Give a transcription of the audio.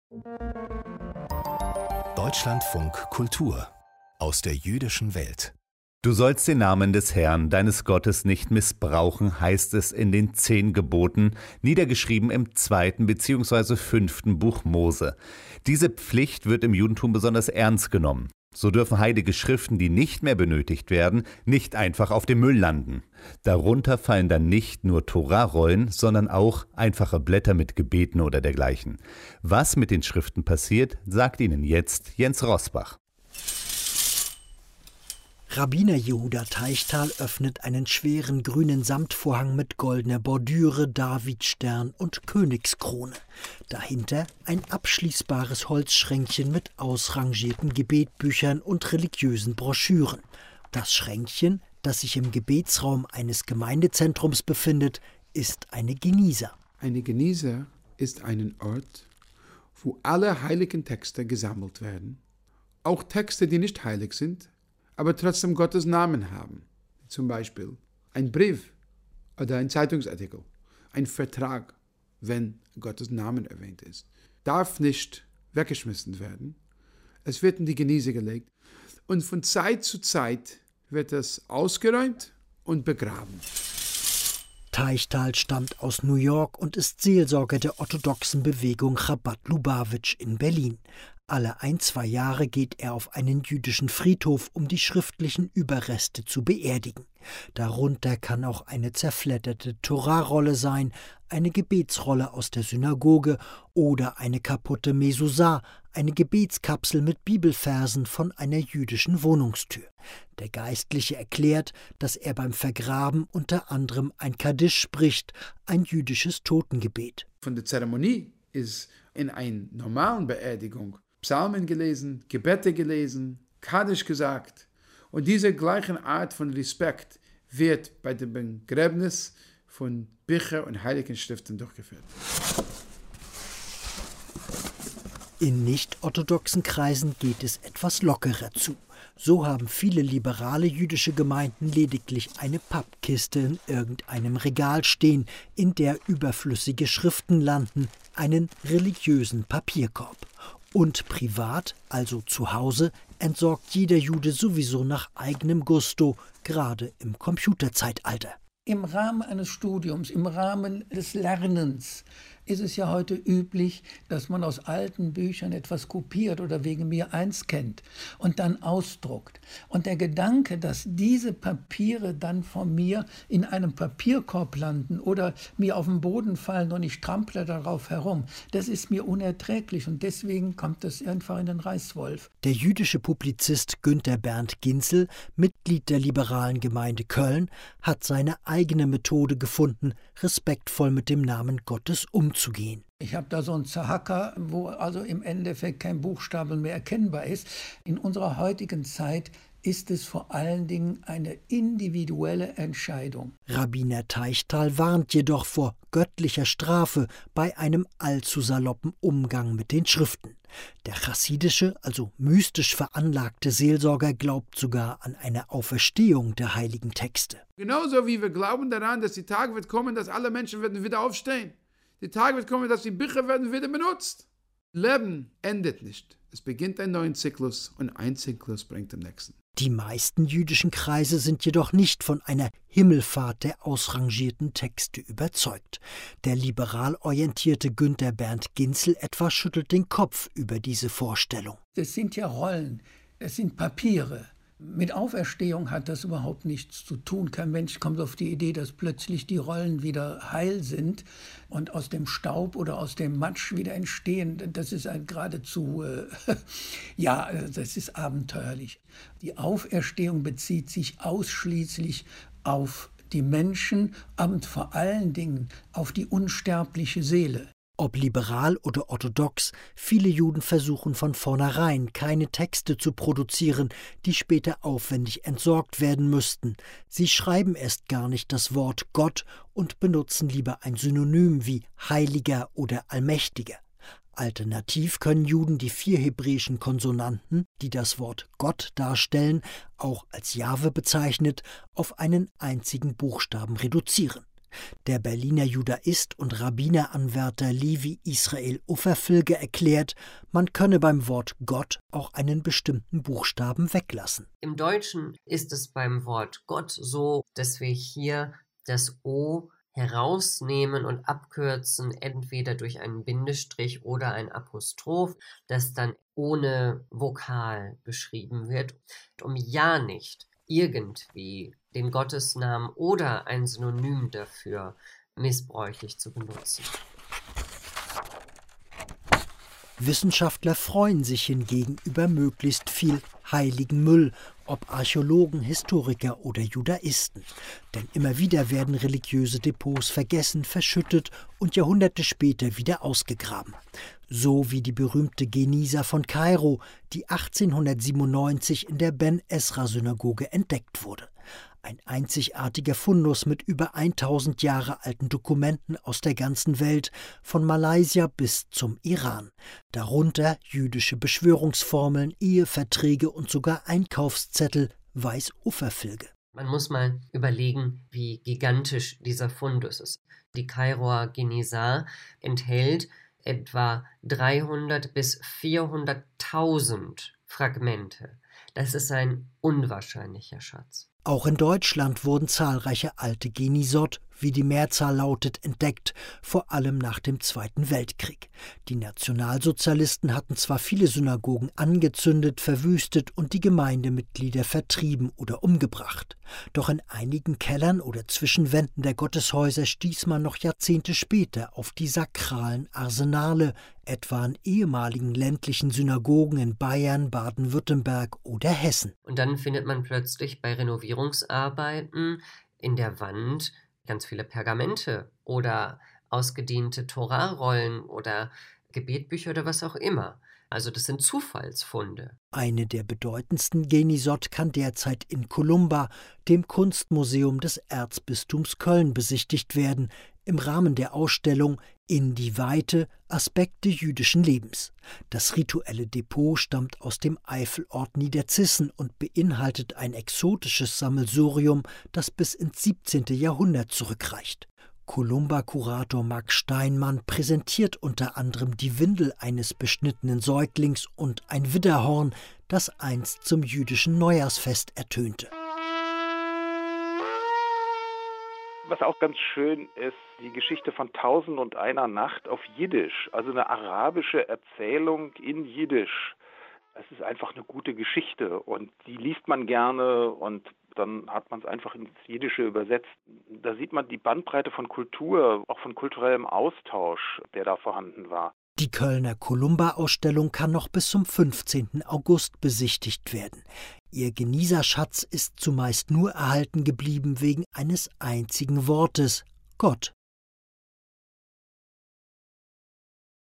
Deutschlandfunk Kultur aus der jüdischen Welt. Du sollst den Namen des Herrn, deines Gottes, nicht missbrauchen, heißt es in den 10 Geboten, niedergeschrieben im 2. bzw. 5. Buch Mose. Diese Pflicht wird im Judentum besonders ernst genommen. So dürfen heilige Schriften, die nicht mehr benötigt werden, nicht einfach auf dem Müll landen. Darunter fallen dann nicht nur Torarollen, sondern auch einfache Blätter mit Gebeten oder dergleichen. Was mit den Schriften passiert, sagt Ihnen jetzt Jens Rosbach. Rabbiner Yehuda Teichtal öffnet einen schweren grünen Samtvorhang mit goldener Bordüre, Davidstern und Königskrone. Dahinter ein abschließbares Holzschränkchen mit ausrangierten Gebetbüchern und religiösen Broschüren. Das Schränkchen, das sich im Gebetsraum eines Gemeindezentrums befindet, ist eine Geniza. Eine Geniza ist ein Ort, wo alle heiligen Texte gesammelt werden, auch Texte, die nicht heilig sind, aber trotzdem Gottes Namen haben. Zum Beispiel ein Brief oder ein Zeitungsartikel, ein Vertrag, wenn Gottes Namen erwähnt ist, darf nicht weggeschmissen werden. Es wird in die Genize gelegt und von Zeit zu Zeit wird es ausgeräumt und begraben. Teichtal stammt aus New York und ist Seelsorger der orthodoxen Bewegung Chabad Lubavitch in Berlin. Alle 1-2 Jahre geht er auf einen jüdischen Friedhof, um die schriftlichen Überreste zu beerdigen. Darunter kann auch eine zerfledderte Torahrolle sein, eine Gebetsrolle aus der Synagoge oder eine kaputte Mezuzah, eine Gebetskapsel mit Bibelversen von einer jüdischen Wohnungstür. Der Geistliche erklärt, dass er beim Vergraben unter anderem ein Kaddisch spricht, ein jüdisches Totengebet. Von der Zeremonie ist in einer normalen Beerdigung Psalmen gelesen, Gebete gelesen, Kaddisch gesagt. Und diese gleiche Art von Respekt wird bei dem Begräbnis von Büchern und heiligen Schriften durchgeführt. In nicht-orthodoxen Kreisen geht es etwas lockerer zu. So haben viele liberale jüdische Gemeinden lediglich eine Pappkiste in irgendeinem Regal stehen, in der überflüssige Schriften landen, einen religiösen Papierkorb. Und privat, also zu Hause, entsorgt jeder Jude sowieso nach eigenem Gusto, gerade im Computerzeitalter. Im Rahmen eines Studiums, im Rahmen des Lernens ist es ja heute üblich, dass man aus alten Büchern etwas kopiert oder wegen mir einscannt und dann ausdruckt. Und der Gedanke, dass diese Papiere dann von mir in einem Papierkorb landen oder mir auf den Boden fallen und ich trample darauf herum, das ist mir unerträglich und deswegen kommt das einfach in den Reißwolf. Der jüdische Publizist Günther Bernd Ginzel, Mitglied der liberalen Gemeinde Köln, hat seine eigene Methode gefunden, respektvoll mit dem Namen Gottes umzugehen. Ich habe da so einen Zahacker, wo also im Endeffekt kein Buchstabe mehr erkennbar ist. In unserer heutigen Zeit ist es vor allen Dingen eine individuelle Entscheidung. Rabbiner Teichtal warnt jedoch vor göttlicher Strafe bei einem allzu saloppen Umgang mit den Schriften. Der chassidische, also mystisch veranlagte Seelsorger glaubt sogar an eine Auferstehung der heiligen Texte. Genauso wie wir glauben daran, dass die Tage wird kommen, dass alle Menschen werden wieder aufstehen. Die Tage wird kommen, dass die Bücher werden wieder benutzt. Leben endet nicht. Es beginnt ein neuer Zyklus und ein Zyklus bringt den nächsten. Die meisten jüdischen Kreise sind jedoch nicht von einer Himmelfahrt der ausrangierten Texte überzeugt. Der liberal orientierte Günther Bernd Ginzel etwa schüttelt den Kopf über diese Vorstellung. Das sind ja Rollen, das sind Papiere. Mit Auferstehung hat das überhaupt nichts zu tun. Kein Mensch kommt auf die Idee, dass plötzlich die Rollen wieder heil sind und aus dem Staub oder aus dem Matsch wieder entstehen. Das ist geradezu, das ist abenteuerlich. Die Auferstehung bezieht sich ausschließlich auf die Menschen und vor allen Dingen auf die unsterbliche Seele. Ob liberal oder orthodox, viele Juden versuchen von vornherein, keine Texte zu produzieren, die später aufwendig entsorgt werden müssten. Sie schreiben erst gar nicht das Wort Gott und benutzen lieber ein Synonym wie Heiliger oder Allmächtiger. Alternativ können Juden die 4 hebräischen Konsonanten, die das Wort Gott darstellen, auch als Jahwe bezeichnet, auf einen einzigen Buchstaben reduzieren. Der Berliner Judaist und Rabbineranwärter Levi Israel Ufferfilge erklärt, man könne beim Wort Gott auch einen bestimmten Buchstaben weglassen. Im Deutschen ist es beim Wort Gott so, dass wir hier das O herausnehmen und abkürzen, entweder durch einen Bindestrich oder ein Apostroph, das dann ohne Vokal beschrieben wird, um ja nicht irgendwie den Gottesnamen oder ein Synonym dafür missbräuchlich zu benutzen. Wissenschaftler freuen sich hingegen über möglichst viel heiligen Müll, ob Archäologen, Historiker oder Judaisten. Denn immer wieder werden religiöse Depots vergessen, verschüttet und Jahrhunderte später wieder ausgegraben. So wie die berühmte Genisa von Kairo, die 1897 in der Ben-Esra-Synagoge entdeckt wurde. Ein einzigartiger Fundus mit über 1000 Jahre alten Dokumenten aus der ganzen Welt, von Malaysia bis zum Iran. Darunter jüdische Beschwörungsformeln, Eheverträge und sogar Einkaufszettel, weiß Ufferfilge. Man muss mal überlegen, wie gigantisch dieser Fundus ist. Die Kairoer Genisa enthält etwa 300 bis 400.000 Fragmente. Das ist ein unwahrscheinlicher Schatz. Auch in Deutschland wurden zahlreiche alte Genisot, wie die Mehrzahl lautet, entdeckt, vor allem nach dem Zweiten Weltkrieg. Die Nationalsozialisten hatten zwar viele Synagogen angezündet, verwüstet und die Gemeindemitglieder vertrieben oder umgebracht. Doch in einigen Kellern oder Zwischenwänden der Gotteshäuser stieß man noch Jahrzehnte später auf die sakralen Arsenale, etwa in ehemaligen ländlichen Synagogen in Bayern, Baden-Württemberg oder Hessen. Und dann findet man plötzlich bei Renovierungsarbeiten in der Wand ganz viele Pergamente oder ausgedehnte Torarollen oder Gebetbücher oder was auch immer. Also das sind Zufallsfunde. Eine der bedeutendsten Genisot kann derzeit in Columba, dem Kunstmuseum des Erzbistums Köln, besichtigt werden, im Rahmen der Ausstellung »In die Weite – Aspekte jüdischen Lebens«. Das rituelle Depot stammt aus dem Eifelort Niederzissen und beinhaltet ein exotisches Sammelsurium, das bis ins 17. Jahrhundert zurückreicht. Columba-Kurator Max Steinmann präsentiert unter anderem die Windel eines beschnittenen Säuglings und ein Widderhorn, das einst zum jüdischen Neujahrsfest ertönte. Was auch ganz schön ist, die Geschichte von 1001 Nacht auf Jiddisch, also eine arabische Erzählung in Jiddisch. Es ist einfach eine gute Geschichte und die liest man gerne und dann hat man es einfach ins Jiddische übersetzt. Da sieht man die Bandbreite von Kultur, auch von kulturellem Austausch, der da vorhanden war. Die Kölner Columba-Ausstellung kann noch bis zum 15. August besichtigt werden. Ihr Genieserschatz ist zumeist nur erhalten geblieben wegen eines einzigen Wortes: Gott.